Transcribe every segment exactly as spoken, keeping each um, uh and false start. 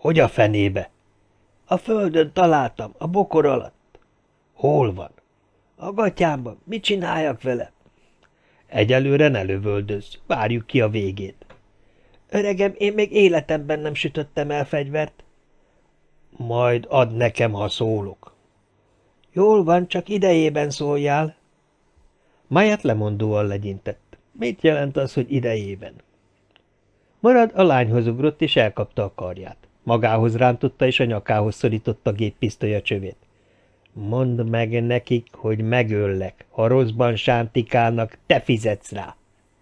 Hogy a fenébe? A földön találtam, a bokor alatt. Hol van? A gatyámban. Mit csináljak vele? Egyelőre ne lövöldözz, várjuk ki a végét. Öregem, én még életemben nem sütöttem el fegyvert. Majd add nekem, ha szólok. Jól van, csak idejében szóljál. Máját lemondóan legyintett. Mit jelent az, hogy idejében? Marad a lányhoz ugrott, és elkapta a karját. Magához rántotta, és a nyakához szorította a géppisztolya csövét. Mondd meg nekik, hogy megöllek. Ha rosszban sántikálnak, te fizetsz rá.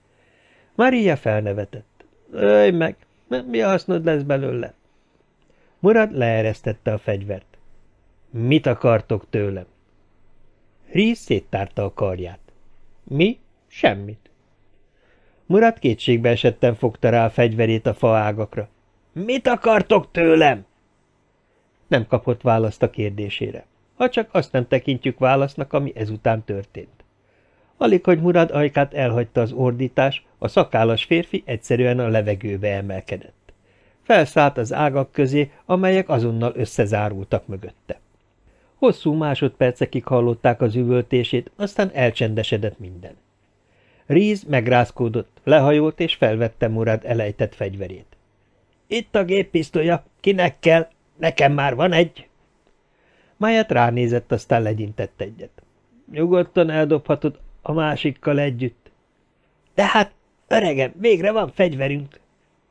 Maria felnevetett. Ölj meg, mi hasznod lesz belőle? Murad leeresztette a fegyvert. Mit akartok tőlem? Reese széttárta a karját. Mi? Semmit. Murad kétségbe esetten fogta rá a fegyverét a faágakra. Mit akartok tőlem? Nem kapott választ a kérdésére, ha csak azt nem tekintjük válasznak, ami ezután történt. Alig, hogy Murad ajkát elhagyta az ordítás, a szakállas férfi egyszerűen a levegőbe emelkedett. Felszállt az ágak közé, amelyek azonnal összezárultak mögötte. Hosszú másodpercekig hallották az üvöltését, aztán elcsendesedett minden. Reese megrázkódott, lehajolt és felvette Murad elejtett fegyverét. Itt a géppisztolya, kinek kell? Nekem már van egy. Máját ránézett, aztán legyintett egyet. Nyugodtan eldobhatod a másikkal együtt. De hát, öregem, végre van fegyverünk.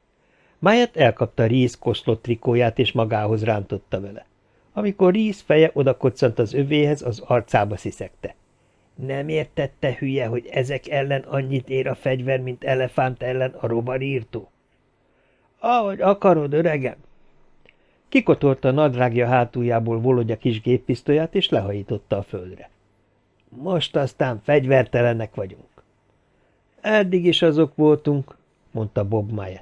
Máját elkapta Reese koszlott trikóját, és magához rántotta vele. Amikor Reese feje odakoccant az övéhez, az arcába sziszegte. Nem értette, hülye, hogy ezek ellen annyit ér a fegyver, mint elefánt ellen a rovarírtó? Ahogy akarod, öregem. Kikotorta a nadrágja hátuljából Volodya kis géppisztolyát, és lehajította a földre. Most aztán fegyvertelenek vagyunk. Eddig is azok voltunk, mondta Bob Myett.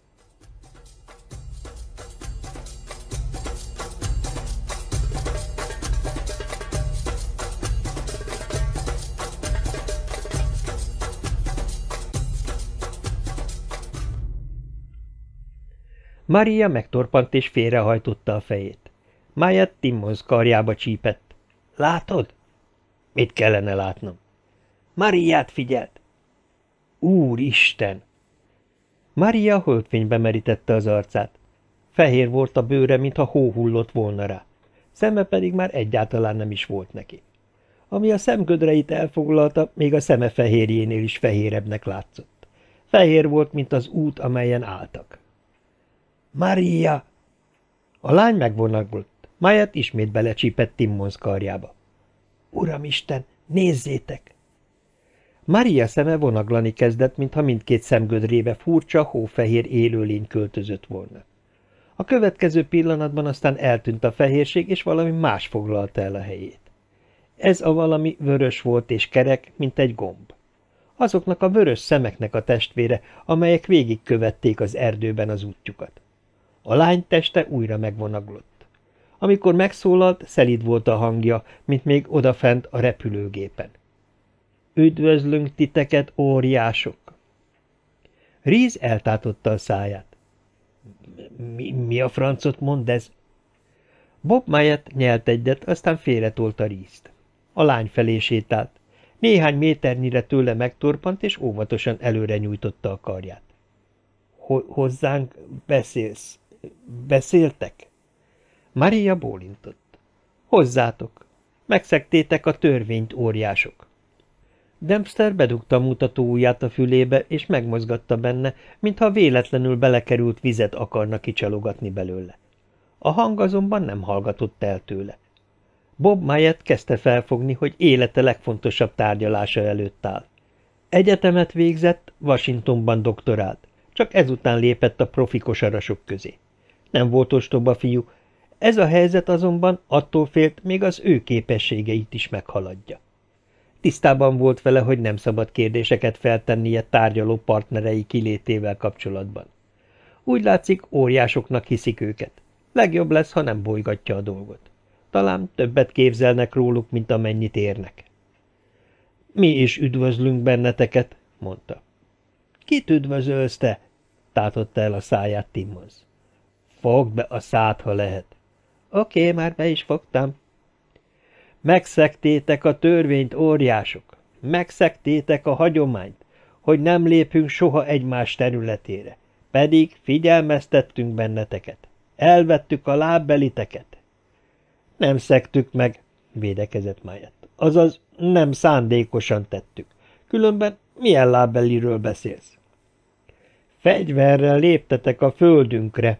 Maria megtorpant és félrehajtotta a fejét. Máját Timmons karjába csípett. Látod? Mit kellene látnom? Mariát figyelt. Úristen! Maria holdfénybe merítette az arcát. Fehér volt a bőre, mintha hó hullott volna rá. Szeme pedig már egyáltalán nem is volt neki. Ami a szemgödreit elfoglalta, még a szeme fehérjénél is fehérebbnek látszott. Fehér volt, mint az út, amelyen álltak. Maria! A lány megvonaglott. Máját ismét belecsípett Timmons karjába. Uramisten, nézzétek! Maria szeme vonaglani kezdett, mintha mindkét szemgödrébe furcsa, hófehér élőlény költözött volna. A következő pillanatban aztán eltűnt a fehérség, és valami más foglalta el a helyét. Ez a valami vörös volt és kerek, mint egy gomb. Azoknak a vörös szemeknek a testvére, amelyek végigkövették az erdőben az útjukat. A lány teste újra megvonaglott. Amikor megszólalt, szelíd volt a hangja, mint még odafent a repülőgépen. Üdvözlünk titeket, óriások! Reese eltátotta a száját. Mi, mi a francot mond ez? Bob Myett nyelt egyet, aztán félretolta Reese-t. A lány felé sétált. Néhány méternyire tőle megtorpant, és óvatosan előre nyújtotta a karját. Ho hozzánk beszélsz. Beszéltek? Maria bólintott. Hozzátok. Megszegtétek a törvényt, óriások. Dempster bedugta a mutató ujját a fülébe, és megmozgatta benne, mintha véletlenül belekerült vizet akarna kicsalogatni belőle. A hang azonban nem hallgatott el tőle. Bob Myett kezdte felfogni, hogy élete legfontosabb tárgyalása előtt áll. Egyetemet végzett, Washingtonban doktorált, csak ezután lépett a profi kosarasok közé. Nem volt ostoba fiú, ez a helyzet azonban attól félt, még az ő képességeit is meghaladja. Tisztában volt vele, hogy nem szabad kérdéseket feltennie tárgyaló partnerei kilétével kapcsolatban. Úgy látszik, óriásoknak hiszik őket. Legjobb lesz, ha nem bolygatja a dolgot. Talán többet képzelnek róluk, mint amennyit érnek. Mi is üdvözlünk benneteket, mondta. Kit üdvözölsz te? Tátotta el a száját Timmons. Fogd be a szád, ha lehet. Oké, már be is fogtam. Megszegtétek a törvényt, óriások. Megszegtétek a hagyományt, hogy nem lépünk soha egymás területére. Pedig figyelmeztettünk benneteket. Elvettük a lábbeliteket. Nem szegtük meg, védekezett Myatt. Azaz nem szándékosan tettük. Különben milyen lábbeliről beszélsz? Fegyverrel léptetek a földünkre.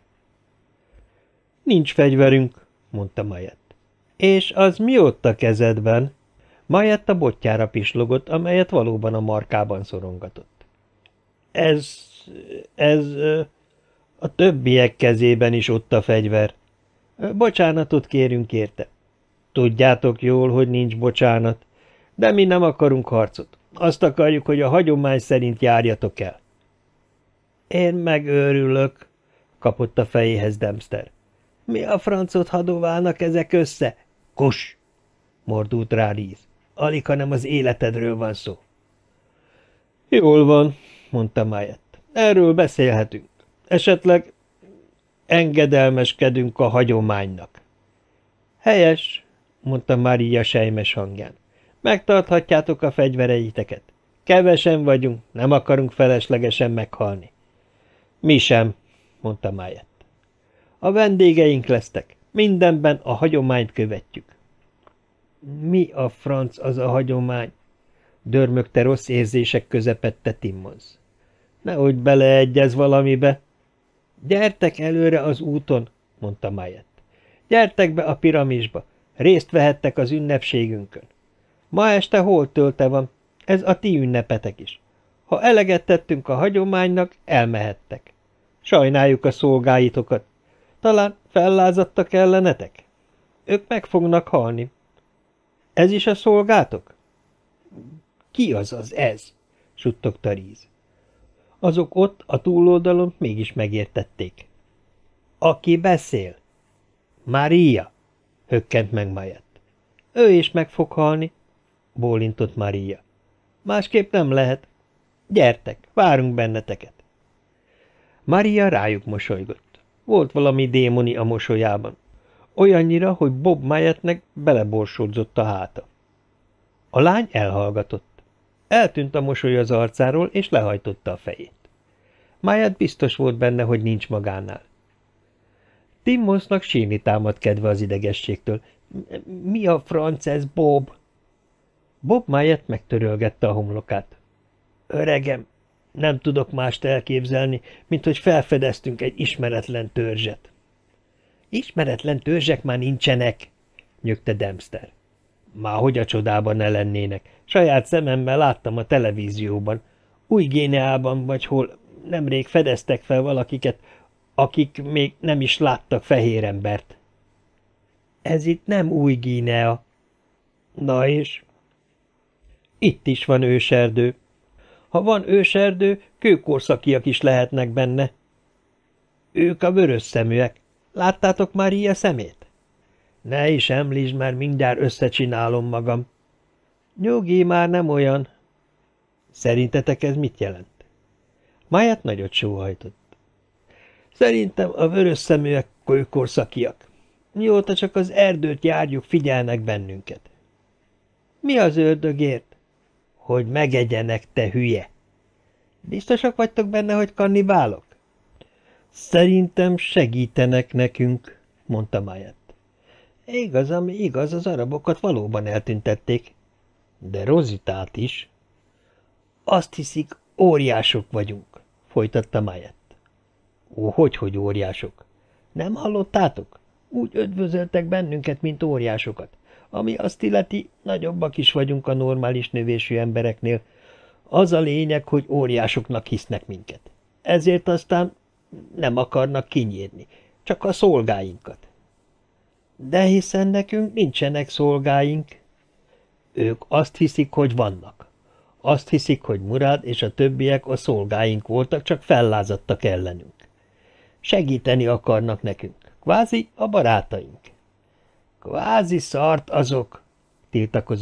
Nincs fegyverünk, mondta Myatt. És az mi ott a kezedben? Myatt a botjára pislogott, amelyet valóban a markában szorongatott. Ez... ez... a többiek kezében is ott a fegyver. Bocsánatot kérünk érte. Tudjátok jól, hogy nincs bocsánat, de mi nem akarunk harcot. Azt akarjuk, hogy a hagyomány szerint járjatok el. Én megőrülök, kapott a fejéhez Dempster. Mi a francot hadoválnak ezek össze? Kus! Mordult rá Reese. Alig, hanem az életedről van szó. Jól van, mondta Myatt. Erről beszélhetünk. Esetleg engedelmeskedünk a hagyománynak. Helyes, mondta Maria sejmes hangján. Megtarthatjátok a fegyvereiteket. Kevesen vagyunk, nem akarunk feleslegesen meghalni. Mi sem, mondta Myatt. A vendégeink lesztek. Mindenben a hagyományt követjük. Mi a franc az a hagyomány? Dörmögte rossz érzések közepette Timmons. Nehogy beleegyez valamibe. Gyertek előre az úton, mondta Myatt. Gyertek be a piramisba. Részt vehettek az ünnepségünkön. Ma este holttölte van. Ez a ti ünnepetek is. Ha eleget tettünk a hagyománynak, elmehettek. Sajnáljuk a szolgáitokat. Talán fellázadtak ellenetek? Ők meg fognak halni. Ez is a szolgátok? Ki az az ez? Suttogta Reese. Azok ott, a túloldalon mégis megértették. Aki beszél? Maria, hökkent meg Myatt. Ő is meg fog halni, bólintott Maria. Másképp nem lehet. Gyertek, várunk benneteket. Maria rájuk mosolygott. Volt valami démoni a mosolyában. Olyannyira, hogy Bob Myattnek beleborsódzott a háta. A lány elhallgatott. Eltűnt a mosoly az arcáról, és lehajtotta a fejét. Myatt biztos volt benne, hogy nincs magánál. Timmonsnak sírni támad kedve az idegességtől. – Mi a franc ez, Bob? Bob Myatt megtörölgette a homlokát. – Öregem, nem tudok mást elképzelni, mint hogy felfedeztünk egy ismeretlen törzset. – Ismeretlen törzsek már nincsenek, nyögte Dempster. Máhogy a csodában ne lennének. Saját szememmel láttam a televízióban. Új-Guineában vagy hol nemrég fedeztek fel valakiket, akik még nem is láttak fehér embert. Ez itt nem Új-Guinea. Na és? Itt is van őserdő. Ha van őserdő, kőkorszakiak is lehetnek benne. Ők a vörös szeműek. Láttátok már ilyen szemét? Ne is említsd, már mindjárt összecsinálom magam. Nyugi, már nem olyan. Szerintetek ez mit jelent? Myatt nagyot sóhajtott. Szerintem a vörös szeműek kőkorszakiak. Mióta csak az erdőt járjuk, figyelnek bennünket. Mi az ördögért? Hogy megegyenek, te hülye. Biztosak vagytok benne, hogy kannibálok? Szerintem segítenek nekünk, mondta Myatt. Igaz, ami igaz, az arabokat valóban eltüntették. De Rozitát is. Azt hiszik, óriások vagyunk, folytatta Myatt. Ó, hogy-hogy óriások? Nem hallottátok? Úgy ödvözöltek bennünket, mint óriásokat. Ami azt illeti, nagyobbak is vagyunk a normális növésű embereknél. Az a lényeg, hogy óriásoknak hisznek minket. Ezért aztán nem akarnak kinyírni, csak a szolgáinkat. De hiszen nekünk nincsenek szolgáink. Ők azt hiszik, hogy vannak. Azt hiszik, hogy Murad és a többiek a szolgáink voltak, csak fellázadtak ellenünk. Segíteni akarnak nekünk, kvázi a barátaink. Kvázi szart azok, tiltakozott